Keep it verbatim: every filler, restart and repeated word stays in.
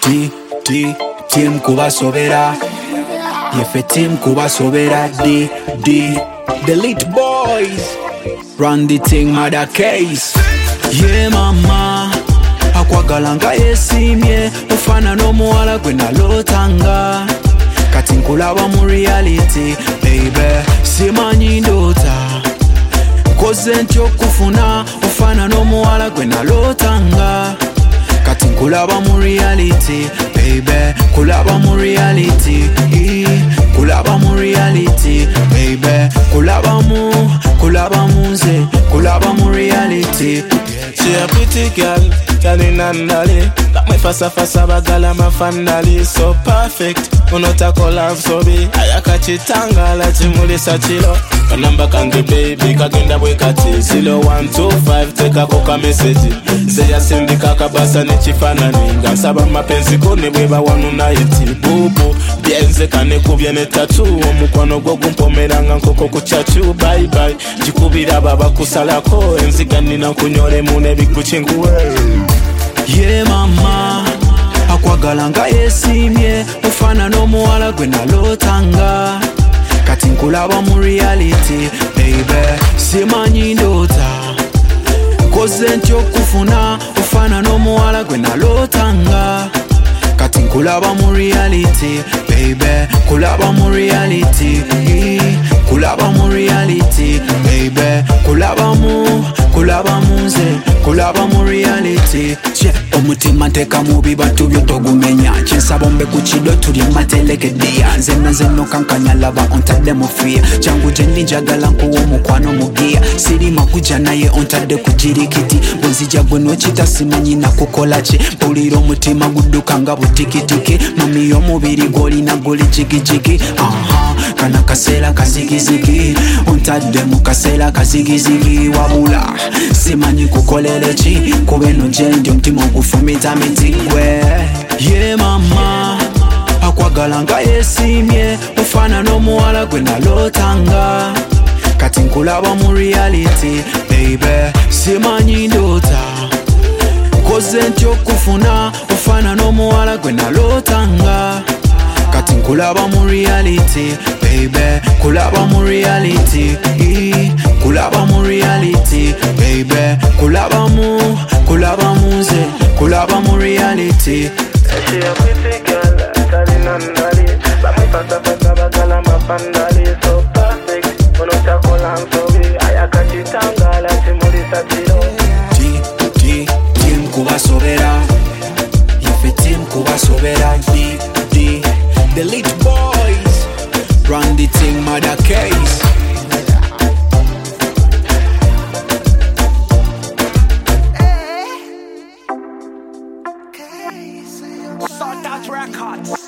T, T, team kubasobera. Yefe team kubasobera. D, D, the Lit Boys. Run the thing, mother case. Yeah mama, akwagala nga yesimye. Ufana no muwala gwe nalotanga. Kati nkulaba mu reality, baby, simanyi ndoota. Koze ntyo kufuna, ufana no muwala gwe nalotanga. Kati nkulaba mu reality, baby, kulaba mu reality, kulaba mu reality, baby, kulaba mu, kulaba mu nze, kulaba mu reality. She a pretty girl, girl in andale. Like my fasa fasa bagala ma fandali. So perfect, unota kola sobi. Ayaka chitanga la chimuli sachilo. Kanamba kange baby, kagenda bwe kati. Zero one two five, teka koka message. Zeya sendi kakabasa ni chifanani. Ngansaba mapenzi kone bweba wanu na iti. Bubu, bienze kane kubyene tatu. Omukwano gwo gumpomeranga nkoko kuchachu. Bye bye, jikubira baba kusalako. Enzigani na kunyole mune bikuchinguwe. Yeah mama, akwagala nga yesimye. Ufana no muwala gwe nalotanga. Kati nkulaba mu reality, baby, simanyi ndoota. Koze ntyo kufuna, ufana no muwala gwe nalotanga. Kati nkulaba mu reality, baby, kulaba mu reality, kulaba mu reality, baby, kulaba mu, kulaba mu nze, kulaba mu reality. Omutima nteka mubi batu byotogumenya. Kyensaba ombe ku kido tuli matelekeddeya. Nze naze no kankanya laba ontadde mu fear. Changu gye njagala nkuwa omukwano mugiya. Sirima kujja naye ontadde ku jirikiti. Bwenzija gwe n'okita simanyi nakukola ki. Mpulira omutima gudduka nga butikitiki. Mami y'omubiri gw'olina guli jigijigi. Aha, kana kaseera kazigizigi. Ontadde mu kaseera kazigizigi. Wabula simanyi kukolere ki. Kuba eno gye ndi omutima ogufumita miti gwe. Yeah mama, akwagala nga yesimye. Ufana n'omuwala gwe nalotanga. Kati nkulaba mu reality, baby, simanyi ndoota. Koze ntyo kufuna, ufana n'omuwala gwe nalotanga. Kati nkulaba mu reality, baby, kulaba mu reality, kulaba mu reality, baby, kulaba mu, kulaba mu nze, kulaba mu reality. She a pretty girl, girl in andale. Like my fasa fasa bagala ma fandali. So perfect, unota kola sobi. Ayaka chitanga la chimuli sachilo. T, T, team kubasobera. Yefe team kubasobera. D, D, the Lit Boys. Run the thing, mother case. Sort out records.